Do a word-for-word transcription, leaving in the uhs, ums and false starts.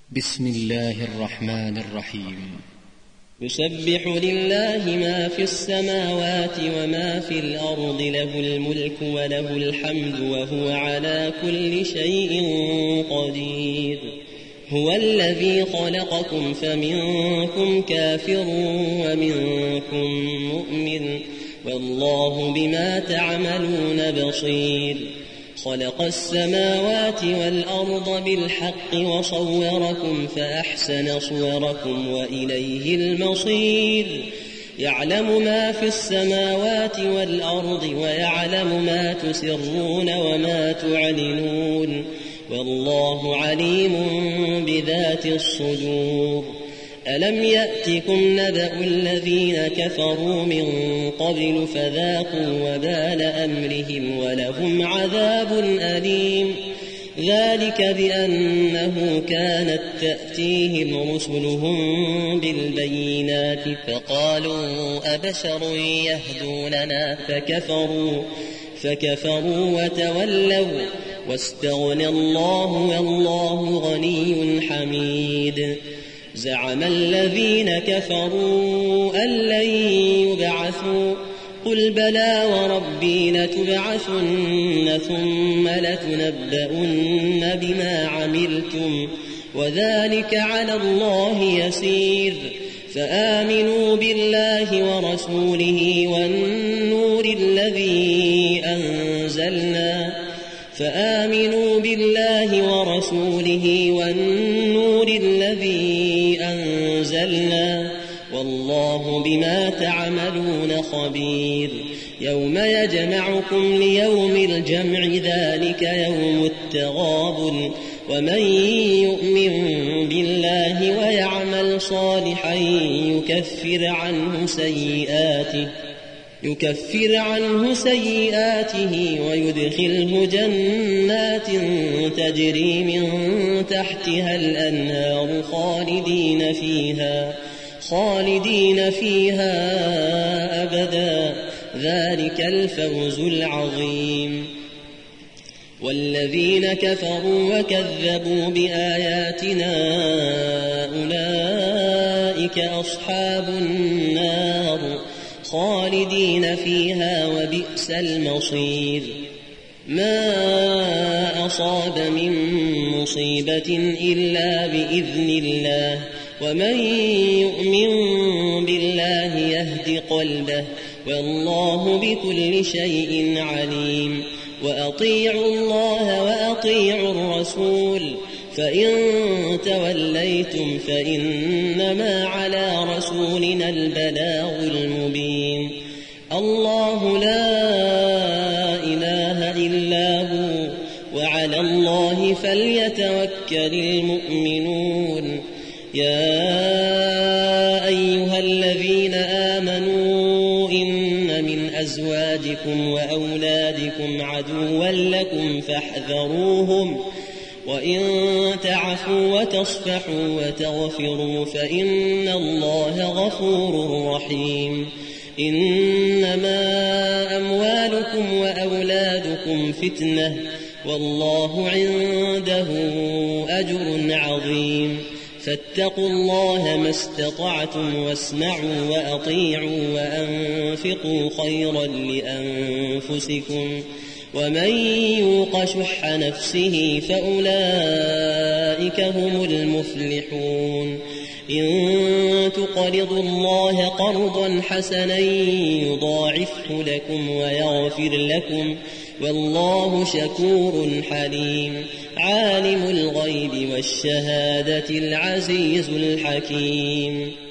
بسم الله الرحمن الرحيم. يسبح لله ما في السماوات وما في الأرض، له الملك وله الحمد وهو على كل شيء قدير. هو الذي خلقكم فمنكم كافر ومنكم مؤمن، والله بما تعملون بصير. خلق السماوات والأرض بالحق وصوركم فأحسن صوركم وإليه المصير. يعلم ما في السماوات والأرض ويعلم ما تسرون وما تعلنون، والله عليم بذات الصدور. ألم يأتكم نبأ الذين كفروا من قبل فذاقوا وبال أمرهم ولهم عذاب أليم. ذلك بأنه كانت تأتيهم رسلهم بالبينات فقالوا أبشر يهدوننا فكفروا فكفروا وتولوا واستغنى الله والله غني حميد. زعم الذين كفروا أن لن يبعثوا، قل بلى وربي لتبعثن ثم لتنبؤن بما عملتم وذلك على الله يسير. فآمنوا بالله ورسوله والنور الذي أنزلنا فآمنوا بالله ورسوله والنور الذي أنزلنا والله بما تعملون خبير. يوم يجمعكم ليوم الجمع ذلك يوم التغابن، ومن يؤمن بالله ويعمل صالحا يكفر عنه سيئاته يكفر عنه سيئاته ويدخله جنات تجري من تحتها الأنهار خالدين فيها خالدين فيها أبدا، ذلك الفوز العظيم. والذين كفروا وكذبوا بآياتنا أولئك أصحاب النار خالدين فيها وبئس المصير. ما أصاب من مصيبة إلا بإذن الله، ومن يؤمن بالله يهد قلبه، والله بكل شيء عليم. وأطيعوا الله وأطيعوا الرسول، فإن توليتم فإنما على رسولنا البلاغ المبين. الله لا إله إلا هو، وعلى الله فليتوكل المؤمنون. يا أيها الذين آمنوا إن من أزواجكم وأولادكم عدوا لكم فاحذروهم، وإن تعفوا وتصفحوا وتغفروا فإن الله غفور رحيم. إنما أموالكم وأولادكم فتنة، والله عنده أجر عظيم. فاتقوا الله ما استطعتم واسمعوا وأطيعوا وأنفقوا خيرا لأنفسكم، ومن يوق شح نفسه فأولئك هم المفلحون. إن تقرضوا الله قرضا حسنا يضاعفه لكم ويغفر لكم، والله شكور حليم. عالم الغيب والشهادة العزيز الحكيم.